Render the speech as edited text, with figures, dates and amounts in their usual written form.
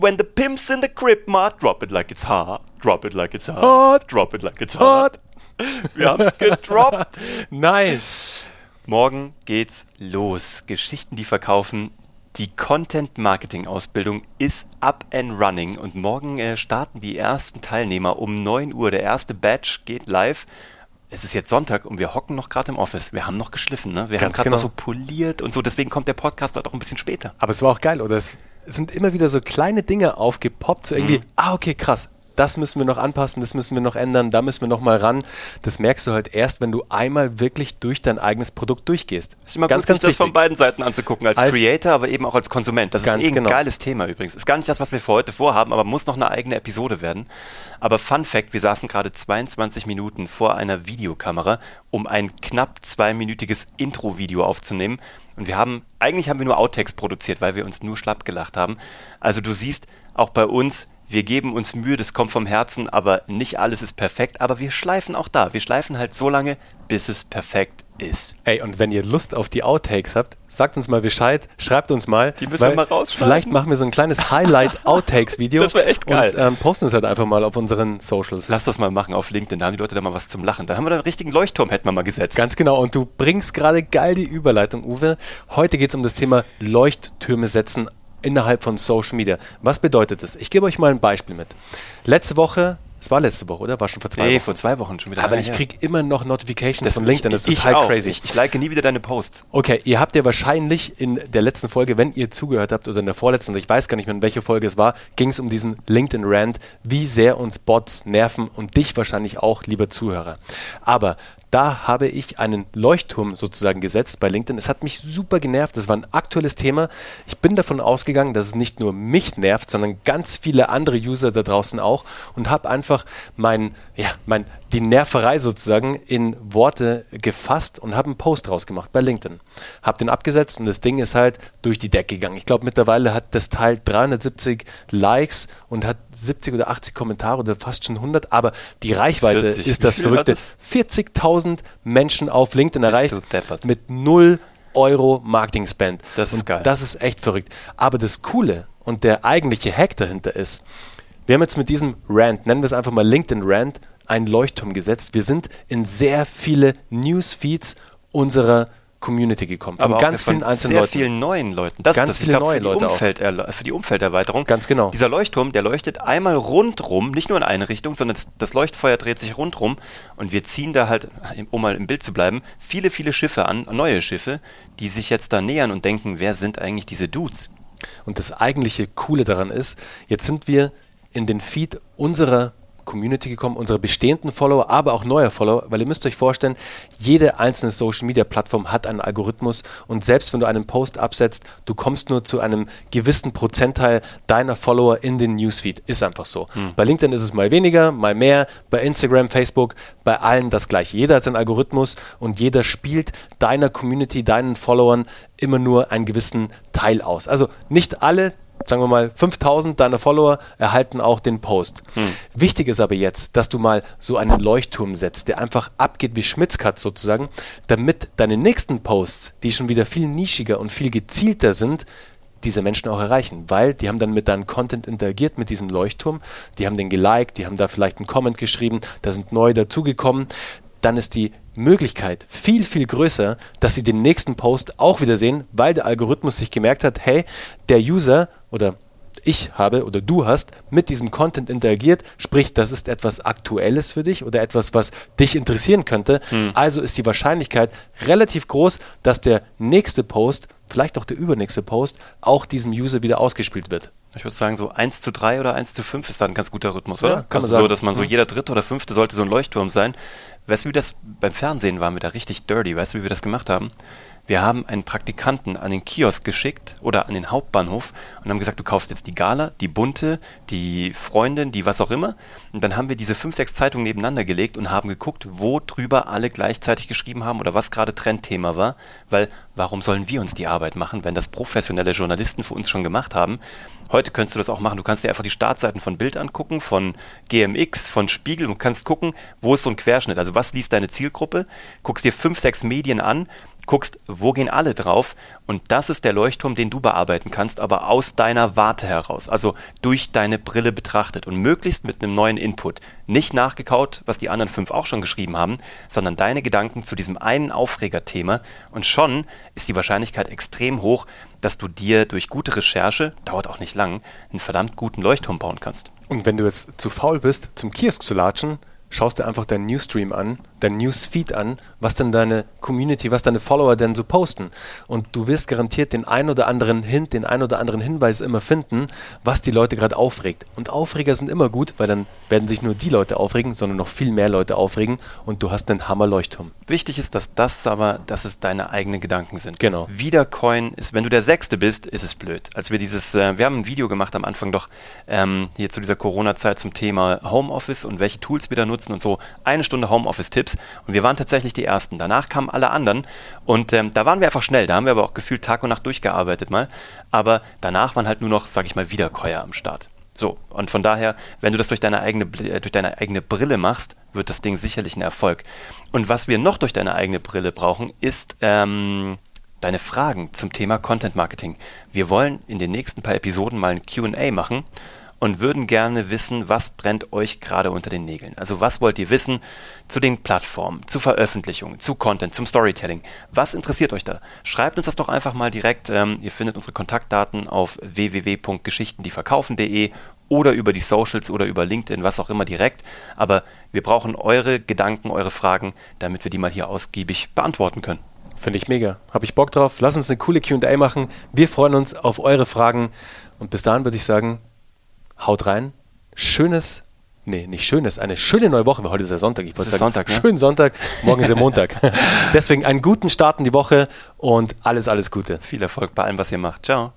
When the pimp's in the crib, ma, drop it like it's hot, drop it like it's hot, drop it like it's hot. Wir haben's gedroppt. Nice. Morgen geht's los. Geschichten, die verkaufen. Die Content-Marketing-Ausbildung ist up and running und morgen starten die ersten Teilnehmer um 9 Uhr. Der erste Batch geht live. Es ist jetzt Sonntag und wir hocken noch gerade im Office. Wir haben noch geschliffen, ne? Wir haben gerade noch so poliert und so. Deswegen kommt der Podcast heute auch ein bisschen später. Aber es war auch geil, oder? Es sind immer wieder so kleine Dinge aufgepoppt, so irgendwie, okay, krass. Das müssen wir noch anpassen, das müssen wir noch ändern, da müssen wir noch mal ran. Das merkst du halt erst, wenn du einmal wirklich durch dein eigenes Produkt durchgehst. Es ist immer ganz, gut, sich das von beiden Seiten anzugucken, als Creator, aber eben auch als Konsument. Das ist ein geiles Thema übrigens. Ist gar nicht das, was wir für heute vorhaben, aber muss noch eine eigene Episode werden. Aber Fun Fact, wir saßen gerade 22 Minuten vor einer Videokamera, um ein knapp 2-minütiges Intro-Video aufzunehmen. Und eigentlich haben wir nur Outtakes produziert, weil wir uns nur schlapp gelacht haben. Also du siehst, auch bei uns, wir geben uns Mühe, das kommt vom Herzen, aber nicht alles ist perfekt. Aber wir schleifen auch da. Wir schleifen halt so lange, bis es perfekt ist. Ey, und wenn ihr Lust auf die Outtakes habt, sagt uns mal Bescheid, schreibt uns mal. Die müssen wir mal rausschneiden. Vielleicht machen wir so ein kleines Highlight-Outtakes-Video. Das wäre echt geil. Und posten es halt einfach mal auf unseren Socials. Lass das mal machen auf LinkedIn, da haben die Leute da mal was zum Lachen. Da haben wir dann einen richtigen Leuchtturm, hätten wir mal gesetzt. Ganz genau. Und du bringst gerade geil die Überleitung, Uwe. Heute geht es um das Thema Leuchttürme setzen innerhalb von Social Media. Was bedeutet das? Ich gebe euch mal ein Beispiel mit. Letzte Woche, oder? War schon vor 2 Wochen? Nee, vor 2 Wochen schon wieder. Aber ich kriege immer noch Notifications von LinkedIn. Das ist total crazy. Ich like nie wieder deine Posts. Okay, ihr habt ja wahrscheinlich in der letzten Folge, wenn ihr zugehört habt, oder in der vorletzten, und ich weiß gar nicht mehr, in welcher Folge es war, ging es um diesen LinkedIn-Rant, wie sehr uns Bots nerven und dich wahrscheinlich auch, lieber Zuhörer. Aber da habe ich einen Leuchtturm sozusagen gesetzt bei LinkedIn. Es hat mich super genervt. Das war ein aktuelles Thema. Ich bin davon ausgegangen, dass es nicht nur mich nervt, sondern ganz viele andere User da draußen auch und habe einfach die Nerverei sozusagen in Worte gefasst und habe einen Post rausgemacht bei LinkedIn. Habe den abgesetzt und das Ding ist halt durch die Decke gegangen. Ich glaube, mittlerweile hat das Teil 370 Likes und hat 70 oder 80 Kommentare oder fast schon 100, aber die Reichweite ist das Verrückte. 40.000 Menschen auf LinkedIn erreicht mit 0 Euro Marketing-Spend. Das ist geil. Das ist echt verrückt. Aber das Coole und der eigentliche Hack dahinter ist, wir haben jetzt mit diesem Rant, nennen wir es einfach mal LinkedIn-Rant, einen Leuchtturm gesetzt. Wir sind in sehr viele Newsfeeds unserer Community gekommen. Von ganz vielen einzelnen Leuten. Sehr vielen neuen Leuten. Das ist für die Umfelderweiterung. Ganz genau. Dieser Leuchtturm, der leuchtet einmal rundrum, nicht nur in eine Richtung, sondern das Leuchtfeuer dreht sich rundrum und wir ziehen da halt, um mal im Bild zu bleiben, viele, viele Schiffe an, neue Schiffe, die sich jetzt da nähern und denken, wer sind eigentlich diese Dudes? Und das eigentliche Coole daran ist, jetzt sind wir in den Feed unserer Community gekommen, unsere bestehenden Follower, aber auch neue Follower, weil ihr müsst euch vorstellen, jede einzelne Social-Media-Plattform hat einen Algorithmus und selbst wenn du einen Post absetzt, du kommst nur zu einem gewissen Prozentteil deiner Follower in den Newsfeed. Ist einfach so. Bei LinkedIn ist es mal weniger, mal mehr, bei Instagram, Facebook, bei allen das Gleiche. Jeder hat seinen Algorithmus und jeder spielt deiner Community, deinen Followern immer nur einen gewissen Teil aus. Also nicht alle, sagen wir mal, 5.000 deiner Follower erhalten auch den Post. Wichtig ist aber jetzt, dass du mal so einen Leuchtturm setzt, der einfach abgeht wie Schmitzkatz sozusagen, damit deine nächsten Posts, die schon wieder viel nischiger und viel gezielter sind, diese Menschen auch erreichen, weil die haben dann mit deinem Content interagiert, mit diesem Leuchtturm, die haben den geliked, die haben da vielleicht einen Comment geschrieben, da sind neue dazugekommen, dann ist die Möglichkeit viel, viel größer, dass sie den nächsten Post auch wieder sehen, weil der Algorithmus sich gemerkt hat, hey, der User oder ich habe oder du hast mit diesem Content interagiert, sprich, das ist etwas Aktuelles für dich oder etwas, was dich interessieren könnte. Also ist die Wahrscheinlichkeit relativ groß, dass der nächste Post, vielleicht auch der übernächste Post, auch diesem User wieder ausgespielt wird. Ich würde sagen, so 1:3 oder 1:5 ist da ein ganz guter Rhythmus, oder? Ja, kann man sagen. So, dass man so jeder dritte oder fünfte sollte so ein Leuchtturm sein. Weißt du, wie das beim Fernsehen waren wir da richtig dirty? Weißt du, wie wir das gemacht haben? Wir haben einen Praktikanten an den Kiosk geschickt oder an den Hauptbahnhof und haben gesagt, du kaufst jetzt die Gala, die Bunte, die Freundin, die was auch immer. Und dann haben wir diese 5, 6 Zeitungen nebeneinander gelegt und haben geguckt, wo drüber alle gleichzeitig geschrieben haben oder was gerade Trendthema war. Weil warum sollen wir uns die Arbeit machen, wenn das professionelle Journalisten für uns schon gemacht haben? Heute könntest du das auch machen. Du kannst dir einfach die Startseiten von Bild angucken, von GMX, von Spiegel und kannst gucken, wo ist so ein Querschnitt. Also was liest deine Zielgruppe? Guckst dir 5, 6 Medien an guckst, wo gehen alle drauf, und das ist der Leuchtturm, den du bearbeiten kannst, aber aus deiner Warte heraus, also durch deine Brille betrachtet und möglichst mit einem neuen Input. Nicht nachgekaut, was die anderen 5 auch schon geschrieben haben, sondern deine Gedanken zu diesem einen Aufregerthema, und schon ist die Wahrscheinlichkeit extrem hoch, dass du dir durch gute Recherche, dauert auch nicht lang, einen verdammt guten Leuchtturm bauen kannst. Und wenn du jetzt zu faul bist, zum Kiosk zu latschen, schaust dir einfach deinen Newsstream an, deinen Newsfeed an, was denn deine Community, was deine Follower denn so posten. Und du wirst garantiert den ein oder anderen Hint, den ein oder anderen Hinweis immer finden, was die Leute gerade aufregt. Und Aufreger sind immer gut, weil dann werden sich nur die Leute aufregen, sondern noch viel mehr Leute aufregen, und du hast einen Hammer-Leuchtturm. Wichtig ist, dass es deine eigenen Gedanken sind. Genau. Wiedercoin ist, wenn du der Sechste bist, ist es blöd. Als wir wir haben ein Video gemacht am Anfang hier zu dieser Corona-Zeit zum Thema Homeoffice und welche Tools wir da nutzen und so. 1 Stunde Homeoffice-Tipps, und wir waren tatsächlich die Ersten. Danach kamen alle anderen, und da waren wir einfach schnell. Da haben wir aber auch gefühlt Tag und Nacht durchgearbeitet mal. Aber danach waren halt nur noch, sag ich mal, Wiederkäuer am Start. So, und von daher, wenn du das durch deine eigene Brille machst, wird das Ding sicherlich ein Erfolg. Und was wir noch durch deine eigene Brille brauchen, ist deine Fragen zum Thema Content Marketing. Wir wollen in den nächsten paar Episoden mal ein Q&A machen und würden gerne wissen, was brennt euch gerade unter den Nägeln. Also was wollt ihr wissen zu den Plattformen, zu Veröffentlichungen, zu Content, zum Storytelling? Was interessiert euch da? Schreibt uns das doch einfach mal direkt. Ihr findet unsere Kontaktdaten auf www.geschichtendieverkaufen.de oder über die Socials oder über LinkedIn, was auch immer direkt. Aber wir brauchen eure Gedanken, eure Fragen, damit wir die mal hier ausgiebig beantworten können. Finde ich mega. Habe ich Bock drauf. Lass uns eine coole Q&A machen. Wir freuen uns auf eure Fragen. Und bis dahin würde ich sagen, haut rein. Eine schöne neue Woche. Heute ist ja Sonntag. Ich wollte sagen, Sonntag, ne? Schönen Sonntag. Morgen ist ja Montag. Deswegen einen guten Start in die Woche und alles Gute. Viel Erfolg bei allem, was ihr macht. Ciao.